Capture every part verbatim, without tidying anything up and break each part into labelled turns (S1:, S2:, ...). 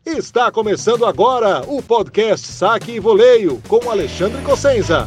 S1: Está começando agora o podcast Saque e Voleio com Alexandre Cossenza.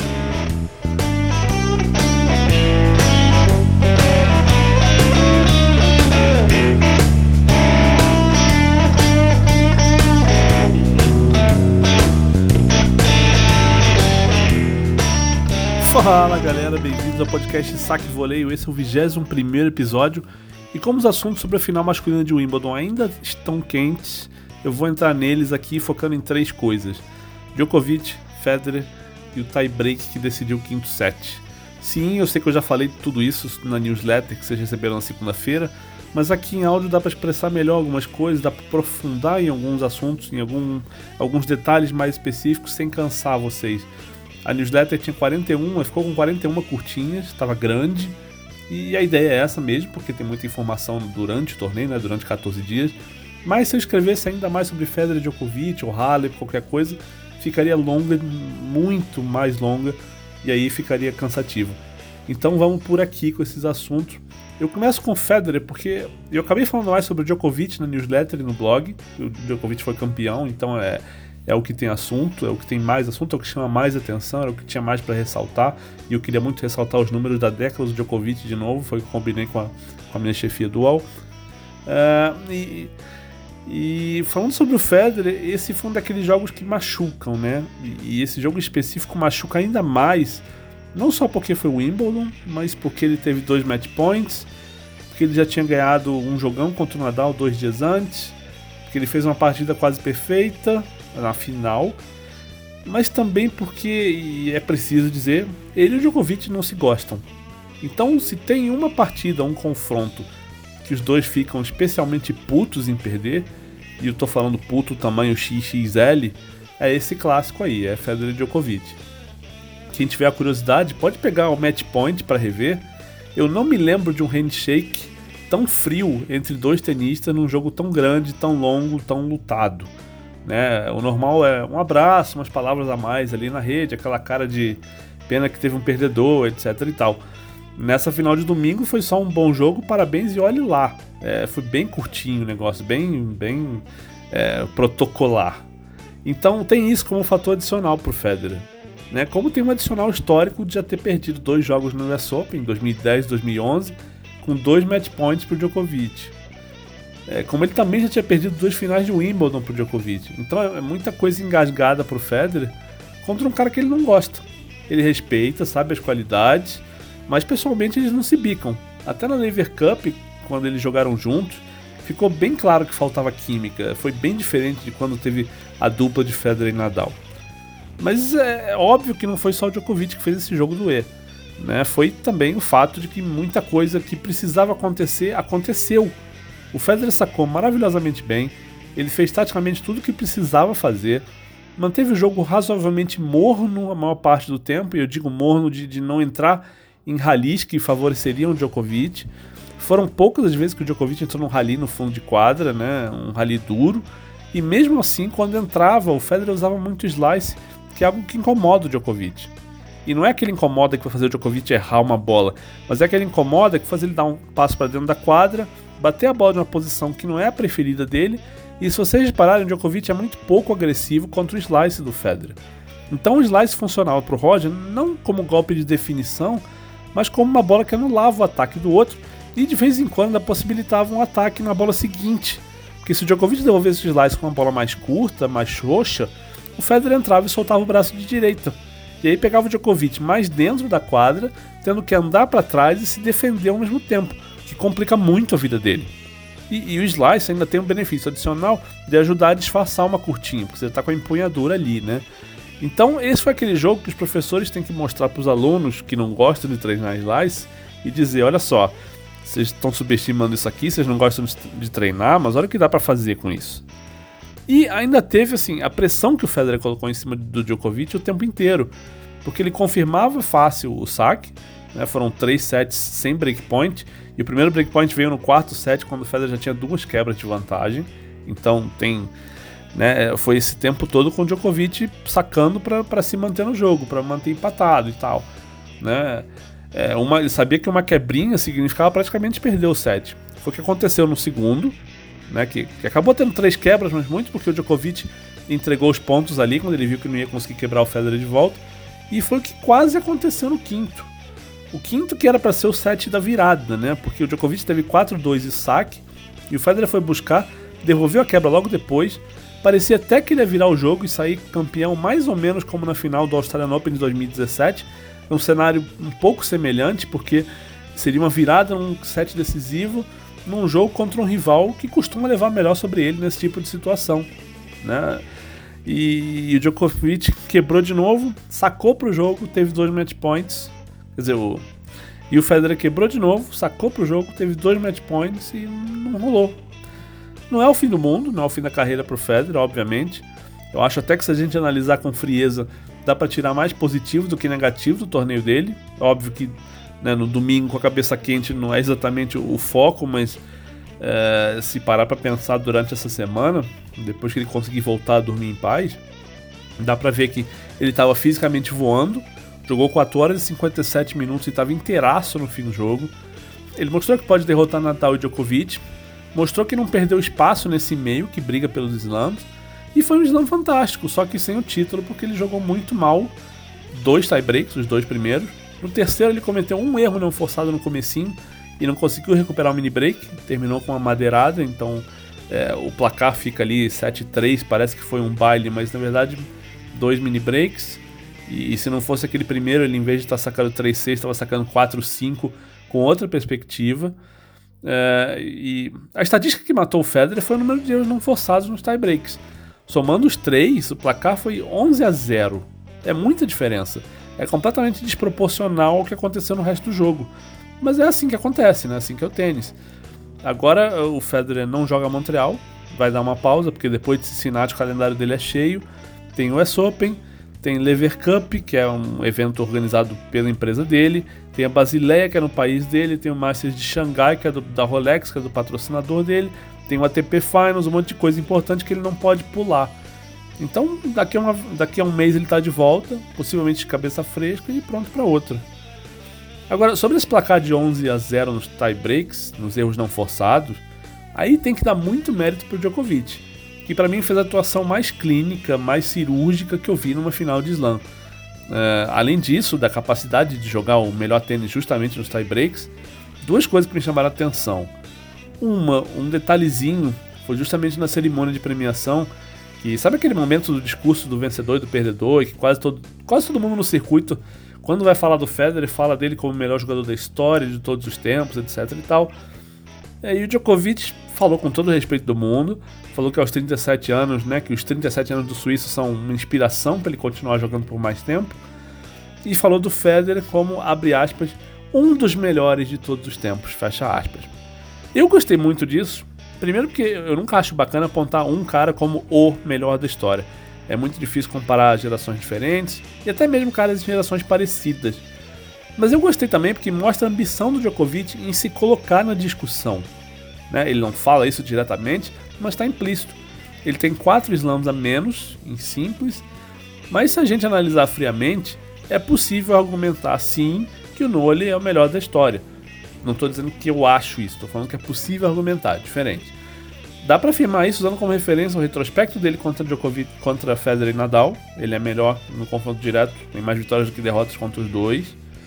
S2: Fala galera, bem-vindos ao podcast Saque e Voleio. Esse é o vigésimo primeiro episódio e como os assuntos sobre a final masculina de Wimbledon ainda estão quentes, eu vou entrar neles aqui focando em três coisas: Djokovic, Federer e o tie-break que decidiu o quinto set. Sim, eu sei que eu já falei de tudo isso na newsletter que vocês receberam na segunda-feira, mas aqui em áudio dá para expressar melhor algumas coisas, dá para aprofundar em alguns assuntos, em algum, alguns detalhes mais específicos sem cansar vocês. A newsletter tinha quarenta e um, mas ficou com quarenta e uma curtinhas, estava grande, e a ideia é essa mesmo, porque tem muita informação durante o torneio, né, durante quatorze dias, mas se eu escrevesse ainda mais sobre Federer, Djokovic ou Halep, qualquer coisa, ficaria longa, muito mais longa, e aí ficaria cansativo. Então vamos por aqui com esses assuntos. Eu começo com o Federer, porque eu acabei falando mais sobre o Djokovic na newsletter e no blog. O Djokovic foi campeão, então é... é o que tem assunto, é o que tem mais assunto, é o que chama mais atenção, era o que tinha mais para ressaltar, e eu queria muito ressaltar os números da década do Djokovic de novo, foi o que eu combinei com a, com a minha chefia dual. Uh, e, e falando sobre o Federer, esse foi um daqueles jogos que machucam, né? E, e esse jogo específico machuca ainda mais, não só porque foi o Wimbledon, mas porque ele teve dois match points, porque ele já tinha ganhado um jogão contra o Nadal dois dias antes, porque ele fez uma partida quase perfeita na final, mas também porque, e é preciso dizer, ele e o Djokovic não se gostam. Então, se tem uma partida, um confronto, que os dois ficam especialmente putos em perder, e eu tô falando puto tamanho X X L, é esse clássico aí, é Federer e Djokovic. Quem tiver a curiosidade, pode pegar o match point para rever. Eu não me lembro de um handshake tão frio entre dois tenistas num jogo tão grande, tão longo, tão lutado. Né? O normal é um abraço, umas palavras a mais ali na rede, aquela cara de pena que teve um perdedor, etc e tal. Nessa final de domingo foi só um bom jogo, parabéns e olhe lá. É, foi bem curtinho o negócio, bem, bem é, protocolar. Então tem isso como fator adicional pro Federer. Né? Como tem um adicional histórico de já ter perdido dois jogos no U S Open, em dois mil e dez e dois mil e onze, com dois match points pro Djokovic. É, como ele também já tinha perdido duas finais de Wimbledon pro Djokovic. Então é muita coisa engasgada pro Federer contra um cara que ele não gosta. Ele respeita, sabe as qualidades, mas pessoalmente eles não se bicam. Até na Lever Cup, quando eles jogaram juntos, ficou bem claro que faltava química. Foi bem diferente de quando teve a dupla de Federer e Nadal. Mas é óbvio que não foi só o Djokovic que fez esse jogo doer. Né? Foi também o fato de que muita coisa que precisava acontecer, aconteceu. O Federer sacou maravilhosamente bem, ele fez taticamente tudo o que precisava fazer, manteve o jogo razoavelmente morno a maior parte do tempo, e eu digo morno de, de não entrar em rallies que favoreceriam o Djokovic. Foram poucas as vezes que o Djokovic entrou num rally no fundo de quadra, né, um rally duro, e mesmo assim, quando entrava, o Federer usava muito slice, que é algo que incomoda o Djokovic. E não é aquele incomoda que vai fazer o Djokovic errar uma bola, mas é aquele incomoda que faz ele dar um passo para dentro da quadra, bater a bola de uma posição que não é a preferida dele, e se vocês repararem, o Djokovic é muito pouco agressivo contra o slice do Federer. Então o slice funcionava para o Roger não como golpe de definição, mas como uma bola que anulava o ataque do outro, e de vez em quando possibilitava um ataque na bola seguinte, porque se o Djokovic devolvesse o slice com uma bola mais curta, mais xoxa, o Federer entrava e soltava o braço de direita. E aí pegava o Djokovic mais dentro da quadra, tendo que andar para trás e se defender ao mesmo tempo, que complica muito a vida dele. E, e o slice ainda tem um benefício adicional de ajudar a disfarçar uma curtinha, porque você está com a empunhadura ali, né? Então esse foi aquele jogo que os professores têm que mostrar para os alunos que não gostam de treinar slice e dizer, olha só, vocês estão subestimando isso aqui, vocês não gostam de treinar, mas olha o que dá para fazer com isso. E ainda teve assim, a pressão que o Federer colocou em cima do Djokovic o tempo inteiro, porque ele confirmava fácil o saque, né, foram três sets sem breakpoint, e o primeiro breakpoint veio no quarto set, quando o Federer já tinha duas quebras de vantagem. Então tem, né, foi esse tempo todo com o Djokovic sacando para se manter no jogo, para manter empatado e tal, né? É, uma, ele sabia que uma quebrinha significava praticamente perder o set. Foi o que aconteceu no segundo, né, que, que acabou tendo três quebras, mas muito porque o Djokovic entregou os pontos ali quando ele viu que não ia conseguir quebrar o Federer de volta, e foi o que quase aconteceu no quinto. O quinto que era para ser o set da virada, né, porque o Djokovic teve quatro a dois e saque, e o Federer foi buscar, devolveu a quebra logo depois. Parecia até que ele ia virar o jogo e sair campeão mais ou menos como na final do Australian Open de dois mil e dezessete. É um cenário um pouco semelhante, porque seria uma virada num set decisivo num jogo contra um rival que costuma levar melhor sobre ele nesse tipo de situação, né? E, e o Djokovic quebrou de novo, sacou pro jogo, teve dois match points, quer dizer, o, e o Federer quebrou de novo, sacou pro jogo, teve dois match points e não rolou. Não é o fim do mundo, não é o fim da carreira pro Federer, obviamente. Eu acho até que se a gente analisar com frieza, dá para tirar mais positivo do que negativo do torneio dele. Óbvio que, né, no domingo com a cabeça quente não é exatamente o foco, mas é, se parar para pensar durante essa semana, depois que ele conseguir voltar a dormir em paz, dá para ver que ele estava fisicamente voando, jogou quatro horas e cinquenta e sete minutos e estava inteiraço no fim do jogo. Ele mostrou que pode derrotar Nadal e Djokovic, mostrou que não perdeu espaço nesse meio que briga pelos slams, e foi um slam fantástico, só que sem o título, porque ele jogou muito mal, dois tie-breaks, os dois primeiros. No terceiro ele cometeu um erro não forçado no comecinho e não conseguiu recuperar o mini break, terminou com uma madeirada, então é, o placar fica ali sete a três, parece que foi um baile, mas na verdade dois mini breaks, e, e se não fosse aquele primeiro, ele em vez de estar sacando três a seis, estava sacando quatro a cinco com outra perspectiva. É, e a estatística que matou o Federer foi o número de erros não forçados nos tie-breaks. Somando os três, o placar foi onze a zero. É muita diferença. É completamente desproporcional ao que aconteceu no resto do jogo. Mas é assim que acontece, né? Assim que é o tênis. Agora o Federer não joga Montreal, vai dar uma pausa, porque depois de Cincinnati o calendário dele é cheio. Tem o U S Open, tem Lever Cup, que é um evento organizado pela empresa dele, tem a Basileia, que é no país dele, tem o Masters de Xangai, que é do, da Rolex, que é do patrocinador dele, tem o A T P Finals, um monte de coisa importante que ele não pode pular. Então daqui a, uma, daqui a um mês ele está de volta, possivelmente de cabeça fresca e pronto para outra. Agora, sobre esse placar de onze a zero nos tie breaks, nos erros não forçados, aí tem que dar muito mérito pro Djokovic, que para mim fez a atuação mais clínica, mais cirúrgica que eu vi numa final de slam. Uh, além disso, da capacidade de jogar o melhor tênis justamente nos tie breaks, duas coisas que me chamaram a atenção. Uma, um detalhezinho, foi justamente na cerimônia de premiação, que sabe aquele momento do discurso do vencedor e do perdedor, e que quase todo, quase todo mundo no circuito, quando vai falar do Federer, fala dele como o melhor jogador da história, de todos os tempos, etc e tal. E o Djokovic falou com todo o respeito do mundo, falou que aos trinta e sete anos, né, que os trinta e sete anos do suíço são uma inspiração para ele continuar jogando por mais tempo, e falou do Federer como, abre aspas, um dos melhores de todos os tempos, fecha aspas. Eu gostei muito disso, primeiro porque eu nunca acho bacana apontar um cara como o melhor da história. É muito difícil comparar gerações diferentes, e até mesmo caras de gerações parecidas. Mas eu gostei também porque mostra a ambição do Djokovic em se colocar na discussão. Né? Ele não fala isso diretamente, mas está implícito. Ele tem quatro slams a menos, em simples, mas se a gente analisar friamente, é possível argumentar sim que o Nole é o melhor da história. Não estou dizendo que eu acho isso, estou falando que é possível argumentar, diferente. Dá para afirmar isso usando como referência o retrospecto dele contra Djokovic, contra Federer e Nadal. Ele é melhor no confronto direto, tem mais vitórias do que derrotas contra os dois.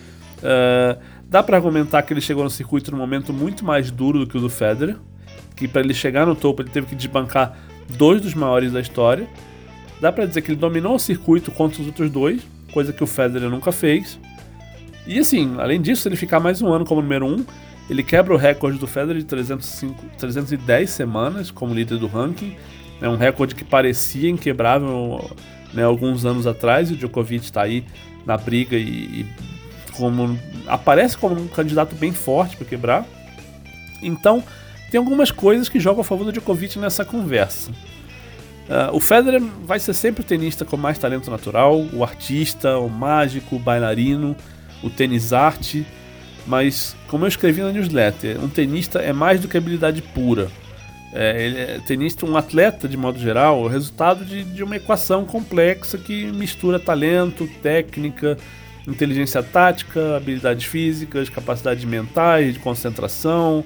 S2: Uh, dá para argumentar que ele chegou no circuito num momento muito mais duro do que o do Federer, que para ele chegar no topo ele teve que desbancar dois dos maiores da história. Dá para dizer que ele dominou o circuito contra os outros dois, coisa que o Federer nunca fez. E assim, além disso, se ele ficar mais um ano como número um, ele quebra o recorde do Federer de trezentos e cinco, trezentas e dez semanas como líder do ranking. É um recorde que parecia inquebrável, né, alguns anos atrás, e o Djokovic está aí na briga e, e como, aparece como um candidato bem forte para quebrar. Então, tem algumas coisas que jogam a favor do Djokovic nessa conversa. Uh, o Federer vai ser sempre o tenista com mais talento natural, o artista, o mágico, o bailarino, o tênis arte, mas como eu escrevi na newsletter, um tenista é mais do que habilidade pura. É, ele é tenista, um atleta de modo geral, é o resultado de, de uma equação complexa que mistura talento, técnica, inteligência tática, habilidades físicas, capacidades mentais, de concentração,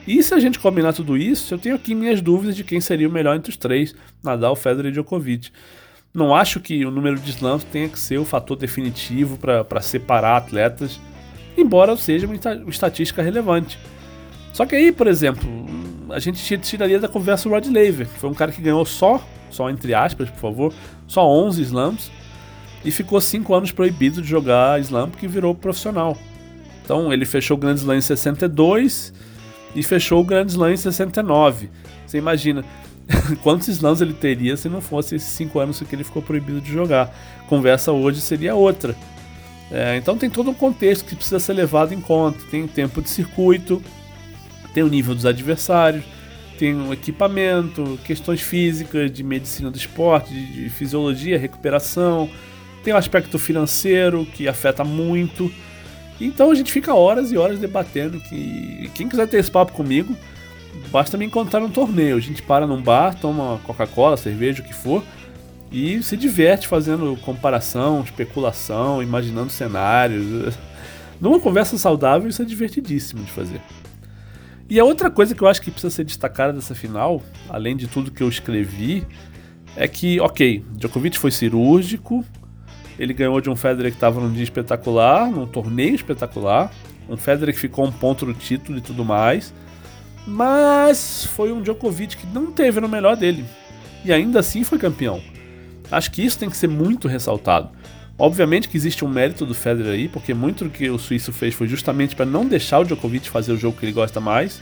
S2: E se a gente combinar tudo isso, eu tenho aqui minhas dúvidas de quem seria o melhor entre os três, Nadal, Federer e Djokovic. Não acho que o número de slams tenha que ser o fator definitivo para separar atletas, embora seja uma estatística relevante. Só que aí, por exemplo, a gente tiraria da conversa o Rod Laver, que foi um cara que ganhou só, só entre aspas, por favor, só onze slams, e ficou cinco anos proibido de jogar slam porque virou profissional. Então ele fechou o Grand Slam em sessenta e dois e fechou o Grand Slam em sessenta e nove. Você imagina quantos slams ele teria se não fosse esses cinco anos que ele ficou proibido de jogar. A conversa hoje seria outra. É, então tem todo um contexto que precisa ser levado em conta. Tem o tempo de circuito, tem o nível dos adversários, tem o equipamento, questões físicas, de medicina do esporte, de fisiologia, recuperação. Tem o aspecto financeiro que afeta muito. Então a gente fica horas e horas debatendo. Que quem quiser ter esse papo comigo, basta me encontrar num torneio. A gente para num bar, toma Coca-Cola, cerveja, o que for, e se diverte fazendo comparação, especulação, imaginando cenários. Numa conversa saudável, isso é divertidíssimo de fazer. E a outra coisa que eu acho que precisa ser destacada dessa final, além de tudo que eu escrevi, é que, ok, Djokovic foi cirúrgico, ele ganhou de um Federer que estava num dia espetacular, num torneio espetacular, um Federer que ficou um ponto no título e tudo mais, mas foi um Djokovic que não teve no melhor dele, e ainda assim foi campeão. Acho que isso tem que ser muito ressaltado. Obviamente que existe um mérito do Federer aí, porque muito do que o suíço fez foi justamente para não deixar o Djokovic fazer o jogo que ele gosta mais,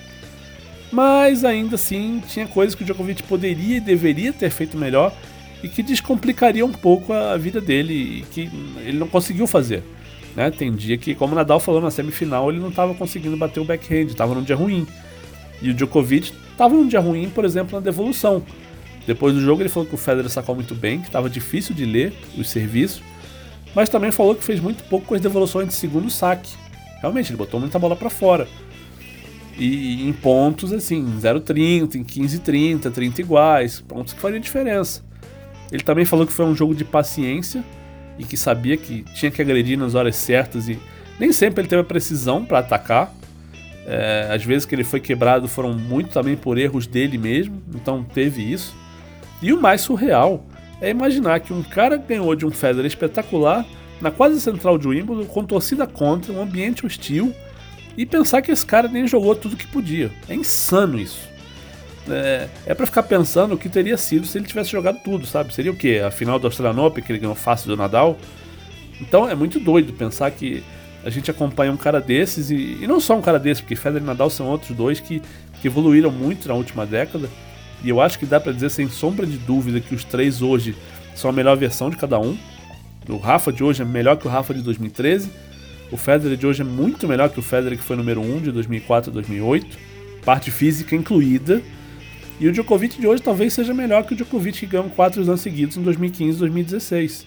S2: mas ainda assim tinha coisas que o Djokovic poderia e deveria ter feito melhor, e que descomplicaria um pouco a vida dele e que ele não conseguiu fazer, né? Tem dia que, como o Nadal falou na semifinal, ele não estava conseguindo bater o backhand, estava num dia ruim. E o Djokovic estava num dia ruim, por exemplo, na devolução. Depois do jogo ele falou que o Federer sacou muito bem, que estava difícil de ler os serviços, mas também falou que fez muito pouco com as devoluções de segundo saque. Realmente, ele botou muita bola para fora. E em pontos assim, zero vírgula trinta, em quinze vírgula trinta, trinta iguais, pontos que fariam diferença. Ele também falou que foi um jogo de paciência e que sabia que tinha que agredir nas horas certas e nem sempre ele teve a precisão para atacar. É, às vezes que ele foi quebrado foram muito também por erros dele mesmo, então teve isso. E o mais surreal é imaginar que um cara ganhou de um Federer espetacular na quadra central de Wimbledon, com torcida contra, um ambiente hostil, e pensar que esse cara nem jogou tudo que podia. É insano isso. É, é pra ficar pensando o que teria sido se ele tivesse jogado tudo, sabe? Seria o quê? A final do Australian Open, que ele ganhou fácil do Nadal? Então é muito doido pensar que a gente acompanha um cara desses, e, e não só um cara desses, porque Federer e Nadal são outros dois que, que evoluíram muito na última década, e eu acho que dá pra dizer sem sombra de dúvida que os três hoje são a melhor versão de cada um. O Rafa de hoje é melhor que o Rafa de dois mil e treze, o Federer de hoje é muito melhor que o Federer que foi número um de dois mil e quatro a dois mil e oito, parte física incluída. E o Djokovic de hoje talvez seja melhor que o Djokovic que ganhou quatro anos seguidos em dois mil e quinze e dois mil e dezesseis.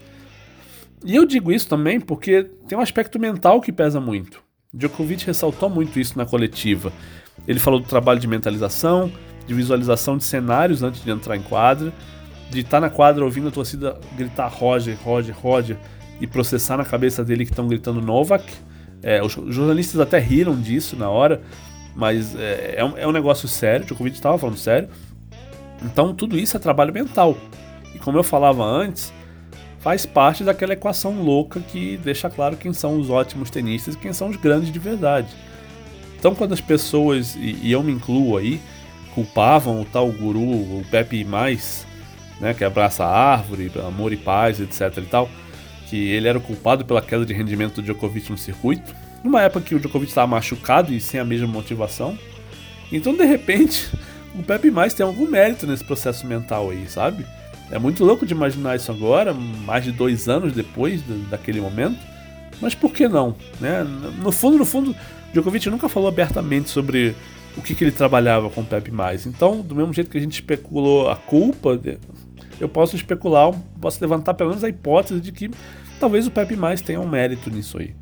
S2: E eu digo isso também porque tem um aspecto mental que pesa muito. O Djokovic ressaltou muito isso na coletiva. Ele falou do trabalho de mentalização, de visualização de cenários antes de entrar em quadra, de estar na quadra ouvindo a torcida gritar Roger, Roger, Roger, e processar na cabeça dele que estão gritando Novak. É, os jornalistas até riram disso na hora, mas é, é, um, é um negócio sério, o Djokovic estava falando sério. Então tudo isso é trabalho mental. E como eu falava antes, faz parte daquela equação louca que deixa claro quem são os ótimos tenistas e quem são os grandes de verdade. Então quando as pessoas, e, e eu me incluo aí, culpavam o tal guru, o Pepe Mais, né, que abraça a árvore, amor e paz, etc e tal, que ele era o culpado pela queda de rendimento do Djokovic no circuito, numa época que o Djokovic estava machucado e sem a mesma motivação. Então, de repente, o Pepe Mais tem algum mérito nesse processo mental aí, sabe? É muito louco de imaginar isso agora, mais de dois anos depois daquele momento, mas por que não? Né? No fundo, no fundo, o Djokovic nunca falou abertamente sobre o que, que ele trabalhava com o Pepe Mais. Então, do mesmo jeito que a gente especulou a culpa, eu posso especular, posso levantar pelo menos a hipótese de que talvez o Pepe Mais tenha um mérito nisso aí.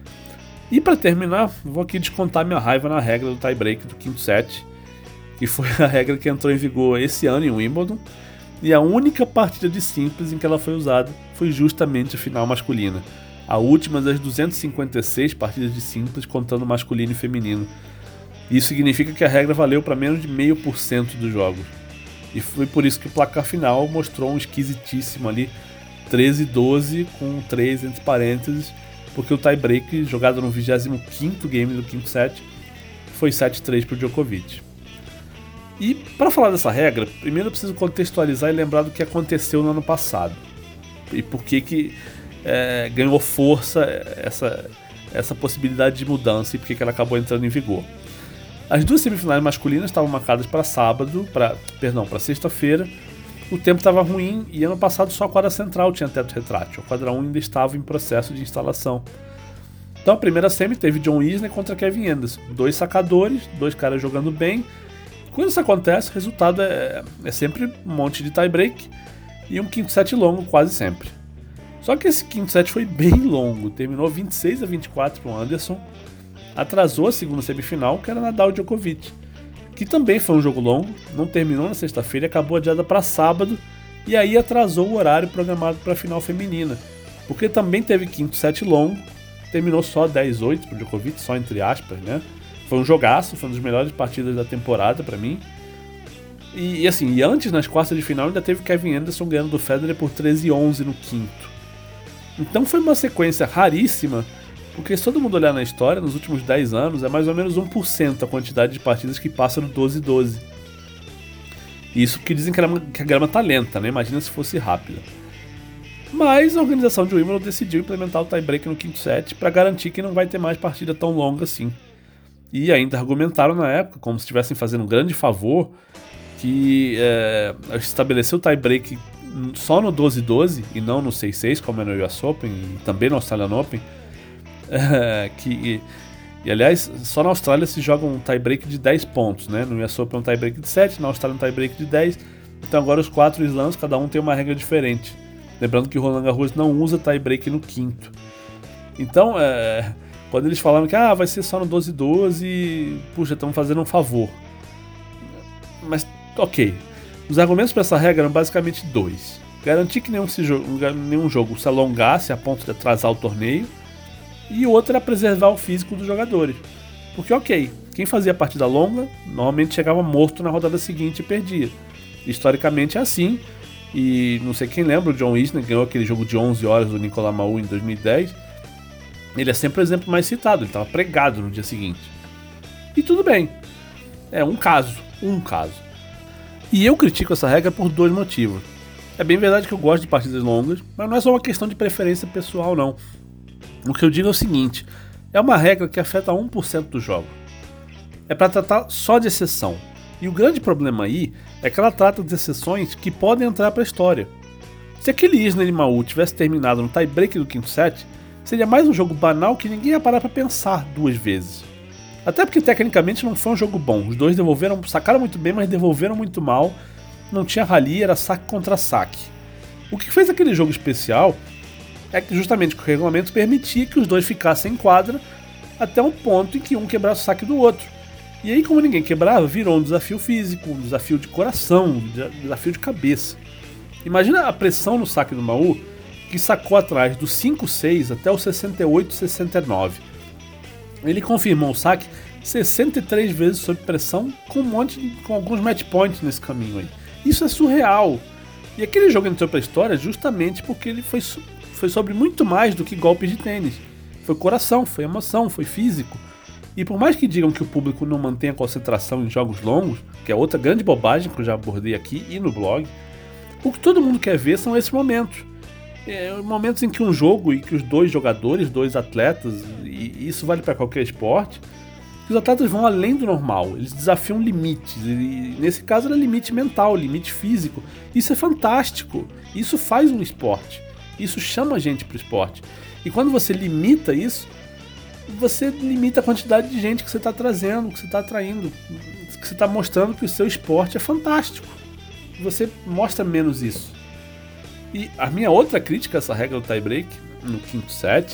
S2: E para terminar, vou aqui descontar minha raiva na regra do tie-break do quinto set, que foi a regra que entrou em vigor esse ano em Wimbledon, e a única partida de simples em que ela foi usada foi justamente a final masculina, a última das duzentas e cinquenta e seis partidas de simples contando masculino e feminino. Isso significa que a regra valeu para menos de zero vírgula cinco por cento dos jogos. E foi por isso que o placar final mostrou um esquisitíssimo ali, treze a doze com três entre parênteses, porque o tie-break, jogado no vigésimo quinto game do quinto set, foi sete a três para o Djokovic. E para falar dessa regra, primeiro eu preciso contextualizar e lembrar do que aconteceu no ano passado. E por que que é, ganhou força essa, essa possibilidade de mudança e por que que ela acabou entrando em vigor. As duas semifinais masculinas estavam marcadas para sábado, para, perdão, para sexta-feira. O tempo estava ruim e ano passado só a quadra central tinha teto retrátil. A quadra um ainda estava em processo de instalação. Então a primeira semi teve John Isner contra Kevin Anderson. Dois sacadores, dois caras jogando bem. Quando isso acontece, o resultado é, é sempre um monte de tie-break e um quinto set longo quase sempre. Só que esse quinto set foi bem longo, terminou vinte e seis a vinte e quatro para o Anderson, atrasou a segunda semifinal, que era Nadal e Djokovic, que também foi um jogo longo, não terminou na sexta-feira e acabou adiada para sábado, e aí atrasou o horário programado para a final feminina, porque também teve quinto set longo, terminou só dez a oito para o Djokovic, só entre aspas, né? Foi um jogaço, foi uma das melhores partidas da temporada para mim. E, e assim, e antes, nas quartas de final, ainda teve Kevin Anderson ganhando do Federer por treze a onze no quinto. Então foi uma sequência raríssima, porque se todo mundo olhar na história, nos últimos dez anos, é mais ou menos um por cento a quantidade de partidas que passa no doze a doze. Isso porque dizem que a grama, que a grama tá lenta, né? Imagina se fosse rápida. Mas a organização de Wimbledon decidiu implementar o tie-break no quinto set para garantir que não vai ter mais partida tão longa assim. E ainda argumentaram na época, como se estivessem fazendo um grande favor, que é, estabeleceu o tie-break só no doze a doze e não no seis a seis, como é no U S Open e também no Australian Open. É, que, e, e aliás, só na Austrália se joga um tie-break de dez pontos, né? No U S Open é um tie-break de sete, na Austrália é um tie-break de dez. Então agora os quatro slams, cada um tem uma regra diferente. Lembrando que o Roland Garros não usa tie-break no quinto. Então, é, quando eles falaram que ah, vai ser só no doze a doze, puxa, estão fazendo um favor. Mas, ok. Os argumentos para essa regra eram basicamente dois. Garantir que nenhum, se jo- nenhum jogo se alongasse a ponto de atrasar o torneio. E o outro era preservar o físico dos jogadores. Porque, ok, quem fazia partida longa, normalmente chegava morto na rodada seguinte e perdia. Historicamente é assim. E não sei quem lembra, o John Isner ganhou aquele jogo de onze horas do Nicolas Mahut em dois mil e dez. Ele é sempre o exemplo mais citado, ele estava pregado no dia seguinte. E tudo bem. É um caso, um caso. E eu critico essa regra por dois motivos. É bem verdade que eu gosto de partidas longas, mas não é só uma questão de preferência pessoal, não. O que eu digo é o seguinte, é uma regra que afeta um por cento do jogo. É para tratar só de exceção. E o grande problema aí é que ela trata de exceções que podem entrar para a história. Se aquele Isner e Mahut tivesse terminado no tie-break do quinto set, seria mais um jogo banal que ninguém ia parar para pensar duas vezes. Até porque tecnicamente não foi um jogo bom. Os dois devolveram, sacaram muito bem, mas devolveram muito mal. Não tinha rally, era saque contra saque. O que fez aquele jogo especial é que justamente que o regulamento permitia que os dois ficassem em quadra até um ponto em que um quebrasse o saque do outro. E aí, como ninguém quebrava, virou um desafio físico, um desafio de coração, um desafio de cabeça. Imagina a pressão no saque do Mahut, que sacou atrás do cinco a seis até o sessenta e oito a sessenta e nove. Ele confirmou o saque sessenta e três vezes sob pressão, com um monte de, com alguns match points nesse caminho aí. Isso é surreal. E aquele jogo entrou para a história justamente porque ele foi, foi sobre muito mais do que golpes de tênis. Foi coração, foi emoção, foi físico. E por mais que digam que o público não mantenha concentração em jogos longos, que é outra grande bobagem que eu já abordei aqui e no blog, o que todo mundo quer ver são esses momentos. É, momentos em que um jogo e que os dois jogadores, dois atletas, e isso vale para qualquer esporte, os atletas vão além do normal, eles desafiam limites, e nesse caso era limite mental, limite físico. Isso é fantástico, isso faz um esporte, isso chama a gente para o esporte. E quando você limita isso, você limita a quantidade de gente que você está trazendo, que você está atraindo, que você está mostrando que o seu esporte é fantástico. Você mostra menos isso. E a minha outra crítica a essa regra do tie-break, no quinto set,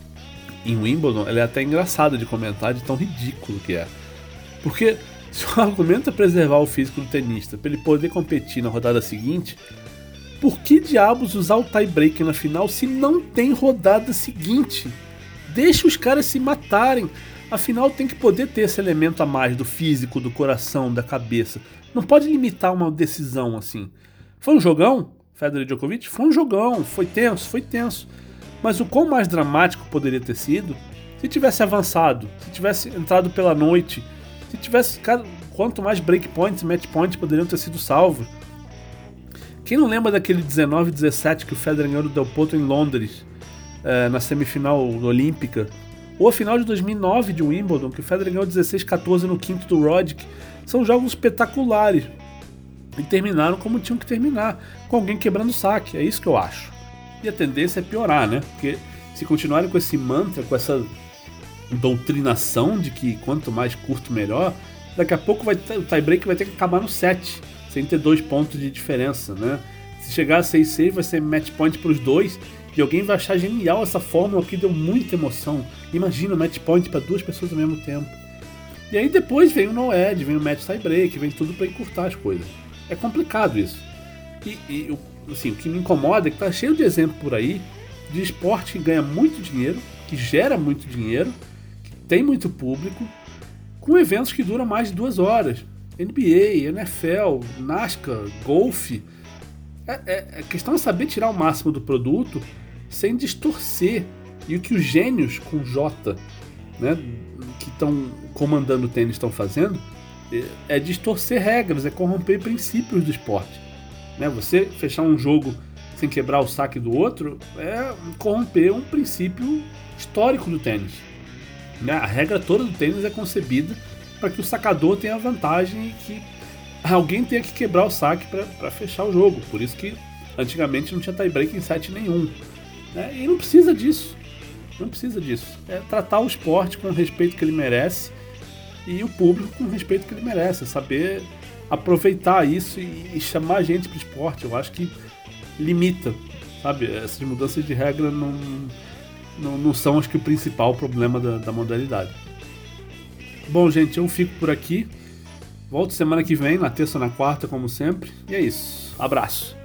S2: em Wimbledon, ela é até engraçada de comentar, de tão ridículo que é. Porque se o argumento é preservar o físico do tenista para ele poder competir na rodada seguinte, por que diabos usar o tie-break na final se não tem rodada seguinte? Deixa os caras se matarem. Afinal, tem que poder ter esse elemento a mais do físico, do coração, da cabeça. Não pode limitar uma decisão assim. Foi um jogão? Federer e Djokovic? Foi um jogão, foi tenso, foi tenso. Mas o quão mais dramático poderia ter sido se tivesse avançado, se tivesse entrado pela noite, se tivesse... Quanto mais breakpoints e matchpoints poderiam ter sido salvos. Quem não lembra daquele dezenove a dezessete que o Federer ganhou do Del Potro em Londres, é, na semifinal olímpica? Ou a final de dois mil e nove de Wimbledon, que o Federer ganhou dezesseis a quatorze no quinto do Roddick. São jogos espetaculares. E terminaram como tinham que terminar, com alguém quebrando o saque. É isso que eu acho. E a tendência é piorar, né? Porque se continuarem com esse mantra, com essa doutrinação de que quanto mais curto melhor, daqui a pouco vai ter, o tie-break vai ter que acabar no sete, sem ter dois pontos de diferença, né? Se chegar a seis a seis vai ser match point para os dois, e alguém vai achar genial essa fórmula que deu muita emoção. Imagina o match point para duas pessoas ao mesmo tempo. E aí depois vem o no-ed, vem o match tie-break, vem tudo para encurtar as coisas. É complicado isso. E, e assim, o que me incomoda é que tá cheio de exemplo por aí de esporte que ganha muito dinheiro, que gera muito dinheiro, que tem muito público, com eventos que duram mais de duas horas. N B A, N F L, NASCAR, golfe. É, é, a questão é saber tirar o máximo do produto sem distorcer. E o que os gênios com J, né, que estão comandando o tênis estão fazendo é, é distorcer regras, é corromper princípios do esporte. Né? Você fechar um jogo sem quebrar o saque do outro é corromper um princípio histórico do tênis. A regra toda do tênis é concebida para que o sacador tenha vantagem e que alguém tenha que quebrar o saque para fechar o jogo. Por isso que antigamente não tinha tie-break em set nenhum. Né? E não precisa disso. Não precisa disso. É tratar o esporte com o respeito que ele merece e o público com o respeito que ele merece. É saber aproveitar isso e, e chamar a gente para o esporte. Eu acho que limita, sabe? Essas mudanças de regra não... Não, não são, acho que, o principal problema da, da modalidade. Bom, gente, eu fico por aqui. Volto semana que vem, na terça ou na quarta, como sempre. E é isso. Abraço.